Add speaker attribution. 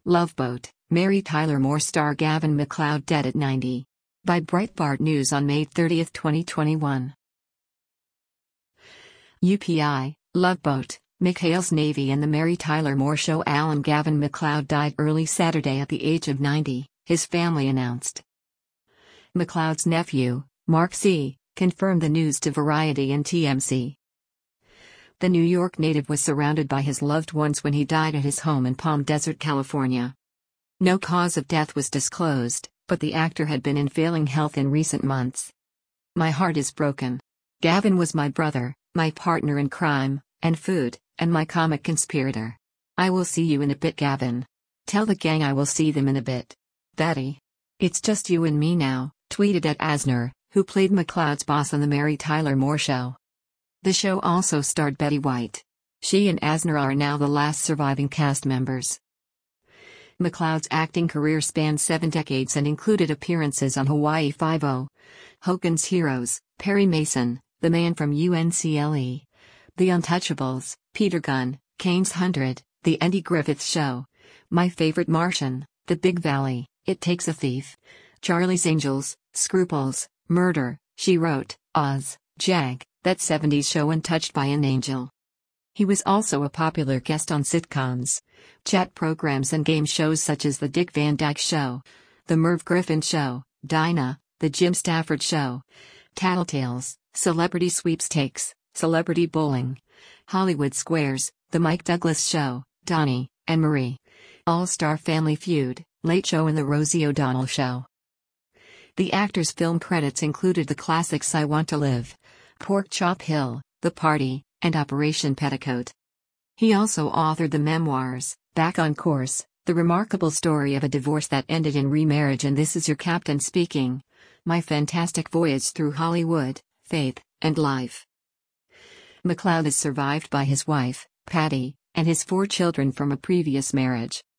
Speaker 1: Love Boat, Mary Tyler Moore star Gavin MacLeod dead at 90. By Breitbart News on May 30, 2021. UPI, Love Boat, McHale's Navy and the Mary Tyler Moore Show. Alan Gavin MacLeod died early Saturday at the age of 90, his family announced. MacLeod's nephew, Mark C., confirmed the news to Variety and TMZ. The New York native was surrounded by his loved ones when he died at his home in Palm Desert, California. No cause of death was disclosed, but the actor had been in failing health in recent months. "My heart is broken. Gavin was my brother, my partner in crime and food, and my comic conspirator. I will see you in a bit, Gavin. Tell the gang I will see them in a bit. Betty. It's just you and me now," tweeted at Asner, who played MacLeod's boss on the Mary Tyler Moore Show. The show also starred Betty White. She and Asner are now the last surviving cast members. MacLeod's acting career spanned 7 decades and included appearances on Hawaii Five-0, Hogan's Heroes, Perry Mason, The Man from UNCLE, The Untouchables, Peter Gunn, Kane's 100, The Andy Griffith Show, My Favorite Martian, The Big Valley, It Takes a Thief, Charlie's Angels, Scruples, Murder, She Wrote, Oz, Jag, That 70s Show and Touched by an Angel. He was also a popular guest on sitcoms, chat programs and game shows such as The Dick Van Dyke Show, The Merv Griffin Show, Dinah, The Jim Stafford Show, Tattletales, Celebrity Sweepstakes, Celebrity Bowling, Hollywood Squares, The Mike Douglas Show, Donnie and Marie, All-Star Family Feud, Late Show and The Rosie O'Donnell Show. The actor's film credits included the classics I Want to Live, Pork Chop Hill, The Party, and Operation Petticoat. He also authored the memoirs, Back on Course, The Remarkable Story of a Divorce That Ended in Remarriage and This Is Your Captain Speaking, My Fantastic Voyage Through Hollywood, Faith, and Life. MacLeod is survived by his wife, Patty, and his 4 children from a previous marriage.